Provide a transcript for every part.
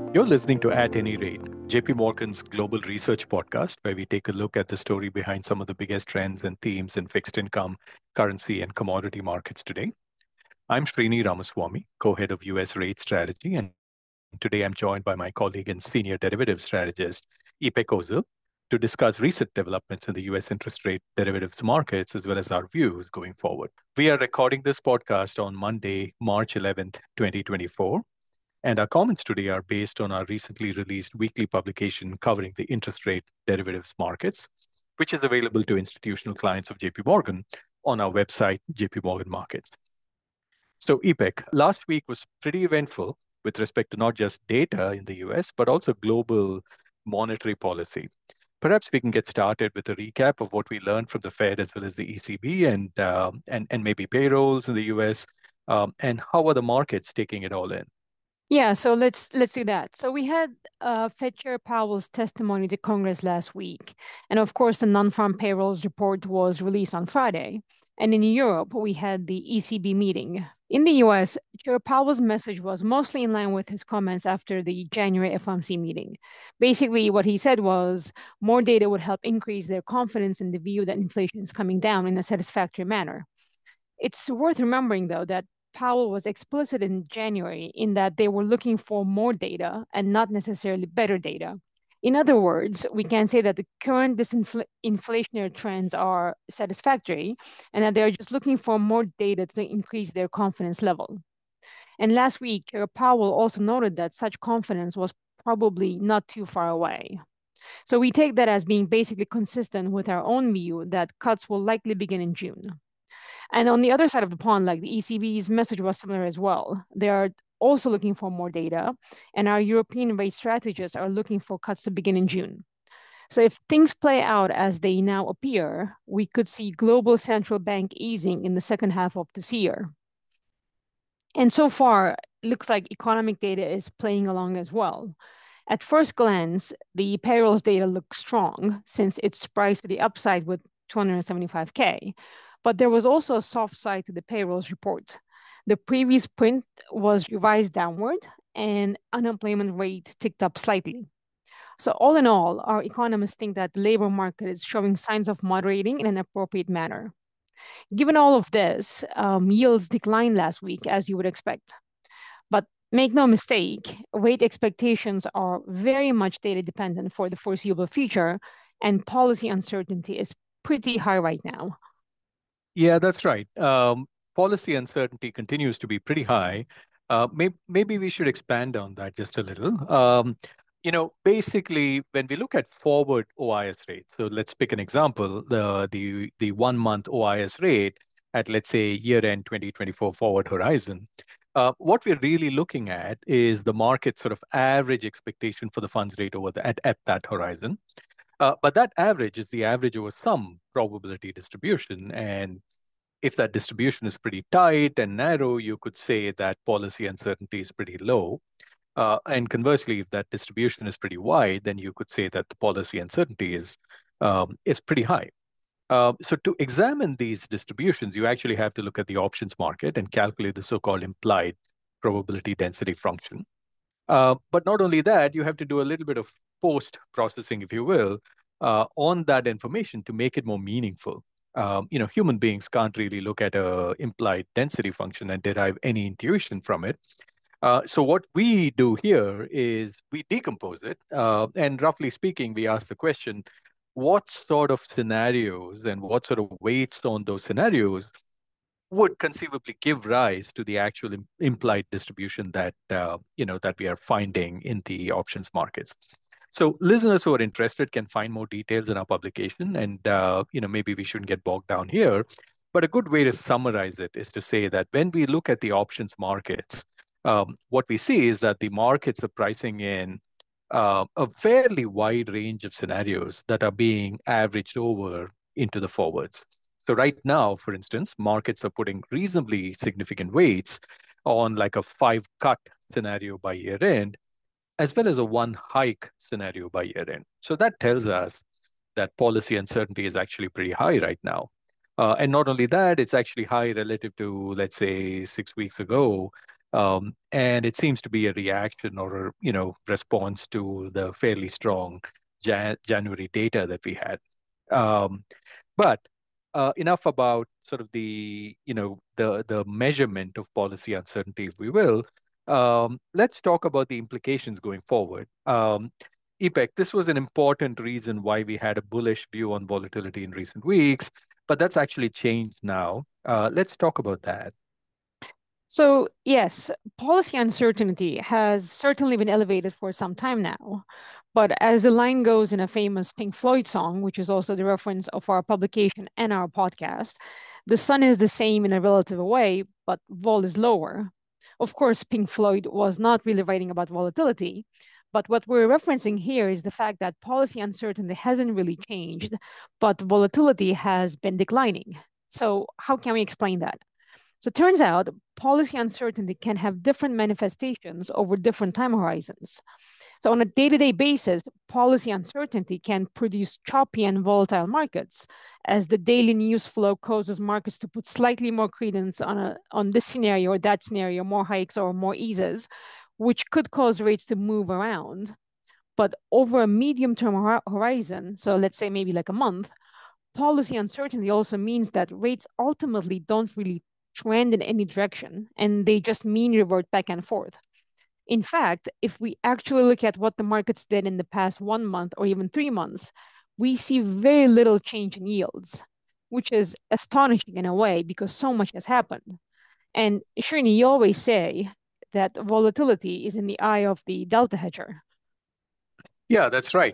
You're listening to At Any Rate, JP Morgan's global research podcast, where we take a look at the story behind some of the biggest trends and themes in fixed income, currency, and commodity markets today. I'm Srini Ramaswamy, co-head of US Rate Strategy, and today I'm joined by my colleague and senior derivative strategist, Ipek Ozil, to discuss recent developments in the US interest rate derivatives markets, as well as our views going forward. We are recording this podcast on Monday, March 11th, 2024. And our comments today are based on our recently released weekly publication covering the interest rate derivatives markets, which is available to institutional clients of JP Morgan on our website, JP Morgan Markets. So, Ipek, last week was pretty eventful with respect to not just data in the US, but also global monetary policy. Perhaps we can get started with a recap of what we learned from the Fed as well as the ECB and maybe payrolls in the US, and how are the markets taking it all in? Yeah, so let's do that. So we had Fed Chair Powell's testimony to Congress last week, and of course, the non-farm payrolls report was released on Friday. And in Europe, we had the ECB meeting. In the US, Chair Powell's message was mostly in line with his comments after the January FOMC meeting. Basically, what he said was more data would help increase their confidence in the view that inflation is coming down in a satisfactory manner. It's worth remembering, though, that Powell was explicit in January in that they were looking for more data and not necessarily better data. In other words, we can say that the current disinflationary trends are satisfactory and that they're just looking for more data to increase their confidence level. And last week, Chair Powell also noted that such confidence was probably not too far away. So we take that as being basically consistent with our own view that cuts will likely begin in June. And on the other side of the pond, like the ECB's message was similar as well. They are also looking for more data, and our European rate strategists are looking for cuts to begin in June. So if things play out as they now appear, we could see global central bank easing in the second half of this year. And so far, it looks like economic data is playing along as well. At first glance, the payrolls data looks strong since it's priced to the upside with 275K. But there was also a soft side to the payrolls report. The previous print was revised downward and unemployment rate ticked up slightly. So all in all, our economists think that the labor market is showing signs of moderating in an appropriate manner. Given all of this, yields declined last week, as you would expect. But make no mistake, rate expectations are very much data dependent for the foreseeable future, and policy uncertainty is pretty high right now. Yeah, that's right. Policy uncertainty continues to be pretty high. Maybe we should expand on that just a little. Basically, when we look at forward OIS rates, so let's pick an example, the 1 month OIS rate at, let's say, year-end 2024 forward horizon. What we're really looking at is the market sort of average expectation for the funds rate at that horizon. But that average is the average over some probability distribution. And if that distribution is pretty tight and narrow, you could say that policy uncertainty is pretty low. And conversely, if that distribution is pretty wide, then you could say that the policy uncertainty is pretty high. So to examine these distributions, you actually have to look at the options market and calculate the so-called implied probability density function. But not only that, you have to do a little bit of post-processing, if you will, on that information to make it more meaningful. Human beings can't really look at a implied density function and derive any intuition from it. So what we do here is we decompose it, and roughly speaking, we ask the question, what sort of scenarios and what sort of weights on those scenarios would conceivably give rise to the actual implied distribution that we are finding in the options markets. So listeners who are interested can find more details in our publication, and maybe we shouldn't get bogged down here. But a good way to summarize it is to say that when we look at the options markets, what we see is that the markets are pricing in a fairly wide range of scenarios that are being averaged over into the forwards. So right now, for instance, markets are putting reasonably significant weights on like a 5 cut scenario by year end, as well as a 1 hike scenario by year end. So that tells us that policy uncertainty is actually pretty high right now. And not only that, it's actually high relative to, let's say, 6 weeks ago, And it seems to be a reaction or response to the fairly strong January data that we had. But enough about sort of the measurement of policy uncertainty, if we will. Let's talk about the implications going forward. Ipek, this was an important reason why we had a bullish view on volatility in recent weeks, but that's actually changed now. Let's talk about that. So, yes, policy uncertainty has certainly been elevated for some time now. But as the line goes in a famous Pink Floyd song, which is also the reference of our publication and our podcast, the sun is the same in a relative way, but vol is lower. Of course, Pink Floyd was not really writing about volatility, but what we're referencing here is the fact that policy uncertainty hasn't really changed, but volatility has been declining. So, how can we explain that? So it turns out policy uncertainty can have different manifestations over different time horizons. So on a day-to-day basis, policy uncertainty can produce choppy and volatile markets, as the daily news flow causes markets to put slightly more credence on this scenario or that scenario, more hikes or more eases, which could cause rates to move around. But over a medium-term horizon, so let's say maybe like a month, policy uncertainty also means that rates ultimately don't really trend in any direction, and they just mean revert back and forth. In fact, if we actually look at what the markets did in the past 1 month or even 3 months, we see very little change in yields, which is astonishing in a way because so much has happened. And Srini, you always say that volatility is in the eye of the delta hedger. Yeah, that's right.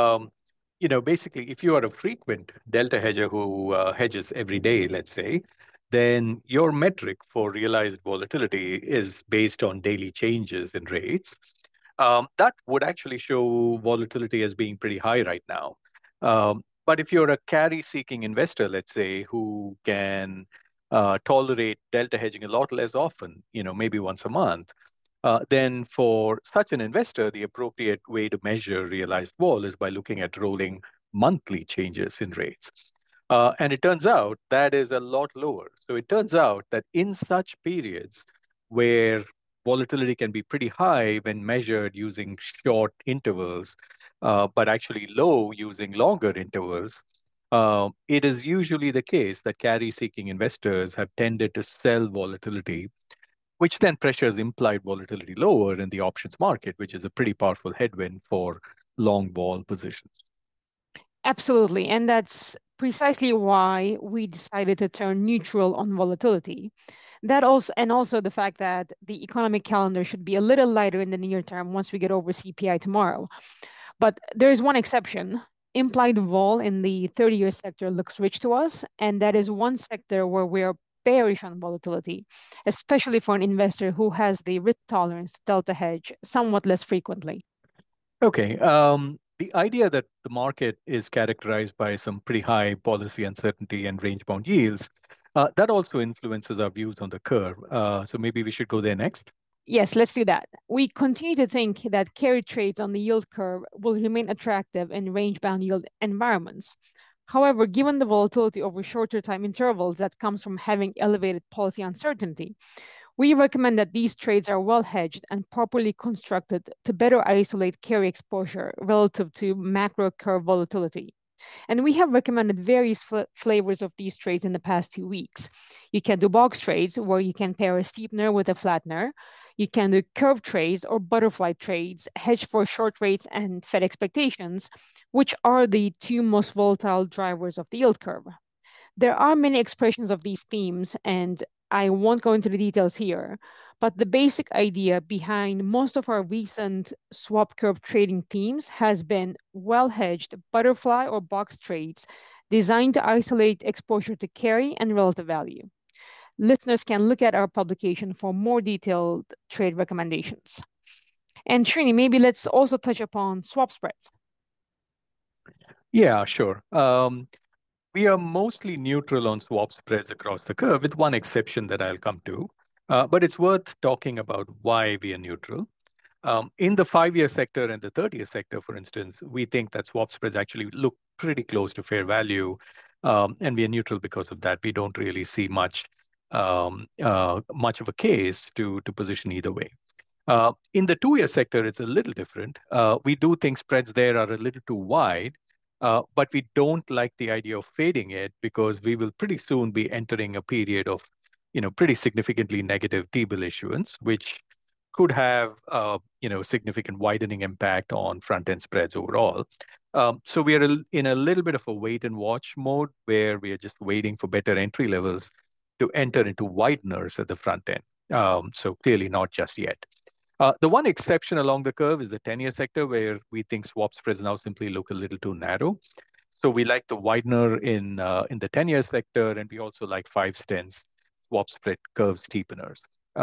Basically, if you are a frequent delta hedger who hedges every day, let's say, then your metric for realized volatility is based on daily changes in rates. That would actually show volatility as being pretty high right now. But if you're a carry-seeking investor, let's say, who can tolerate delta hedging a lot less often, maybe once a month, then for such an investor, the appropriate way to measure realized vol is by looking at rolling monthly changes in rates. And it turns out that is a lot lower. So it turns out that in such periods where volatility can be pretty high when measured using short intervals, but actually low using longer intervals, it is usually the case that carry-seeking investors have tended to sell volatility, which then pressures implied volatility lower in the options market, which is a pretty powerful headwind for long vol positions. Absolutely. And that's precisely why we decided to turn neutral on volatility. That also, and also the fact that the economic calendar should be a little lighter in the near term once we get over CPI tomorrow. But there is one exception. Implied vol in the 30-year sector looks rich to us, and that is one sector where we're bearish on volatility, especially for an investor who has the risk tolerance delta hedge somewhat less frequently. Okay. The idea that the market is characterized by some pretty high policy uncertainty and range-bound yields, that also influences our views on the curve. So maybe we should go there next. Yes, let's do that. We continue to think that carry trades on the yield curve will remain attractive in range-bound yield environments. However, given the volatility over shorter time intervals that comes from having elevated policy uncertainty, we recommend that these trades are well hedged and properly constructed to better isolate carry exposure relative to macro curve volatility. And we have recommended various flavors of these trades in the past 2 weeks. You can do box trades where you can pair a steepener with a flattener. You can do curve trades or butterfly trades, hedge for short rates and Fed expectations, which are the two most volatile drivers of the yield curve. There are many expressions of these themes, and I won't go into the details here, but the basic idea behind most of our recent swap curve trading themes has been well hedged butterfly or box trades designed to isolate exposure to carry and relative value. Listeners can look at our publication for more detailed trade recommendations. And Srini, maybe let's also touch upon swap spreads. Yeah, sure. We are mostly neutral on swap spreads across the curve, with one exception that I'll come to. But it's worth talking about why we are neutral. In the 5-year sector and the 30-year sector, for instance, we think that swap spreads actually look pretty close to fair value, and we are neutral because of that. We don't really see much much of a case to position either way. In the 2-year sector, it's a little different. We do think spreads there are a little too wide, but we don't like the idea of fading it because we will pretty soon be entering a period of, pretty significantly negative T-bill issuance, which could have, significant widening impact on front-end spreads overall. So we are in a little bit of a wait and watch mode where we are just waiting for better entry levels to enter into wideners at the front end. So clearly not just yet. The one exception along the curve is the 10-year sector, where we think swap spreads now simply look a little too narrow. So we like the widener in the 10-year sector, and we also like 5/10 swap spread curve steepeners.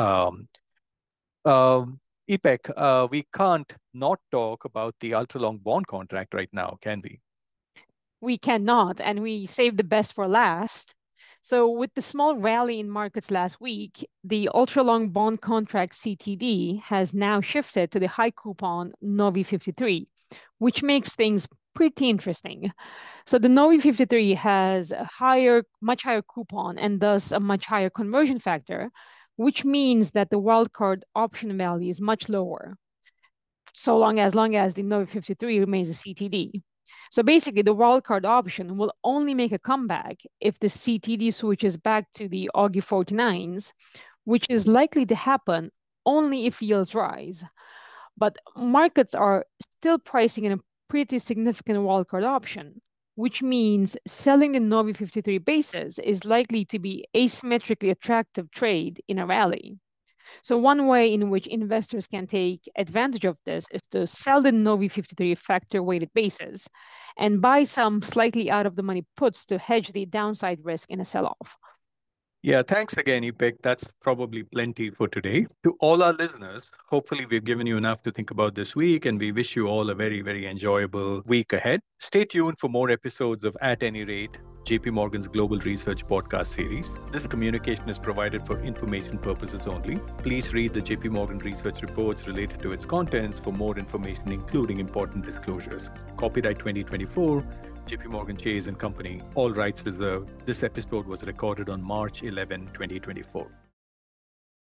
Ipek, we can't not talk about the ultra-long bond contract right now, can we? We cannot, and we saved the best for last. So with the small rally in markets last week, the ultra-long bond contract CTD has now shifted to the high coupon Novi 53, which makes things pretty interesting. So the Novi 53 has a much higher coupon and thus a much higher conversion factor, which means that the wildcard option value is much lower, so long as the Novi 53 remains a CTD. So basically, the wildcard option will only make a comeback if the CTD switches back to the Augie 49s, which is likely to happen only if yields rise. But markets are still pricing in a pretty significant wildcard option, which means selling the Novi 53 bases is likely to be asymmetrically attractive trade in a rally. So one way in which investors can take advantage of this is to sell the Novi 53 factor weighted bases and buy some slightly out of the money puts to hedge the downside risk in a sell-off. Yeah, thanks again, Ipek. That's probably plenty for today. To all our listeners, hopefully we've given you enough to think about this week, and we wish you all a very, very enjoyable week ahead. Stay tuned for more episodes of At Any Rate, JP Morgan's Global Research podcast series. This communication is provided for information purposes only. Please read the JP Morgan research reports related to its contents for more information, including important disclosures. Copyright 2024. JP Morgan Chase and Company, all rights reserved. This episode was recorded on March 11, 2024.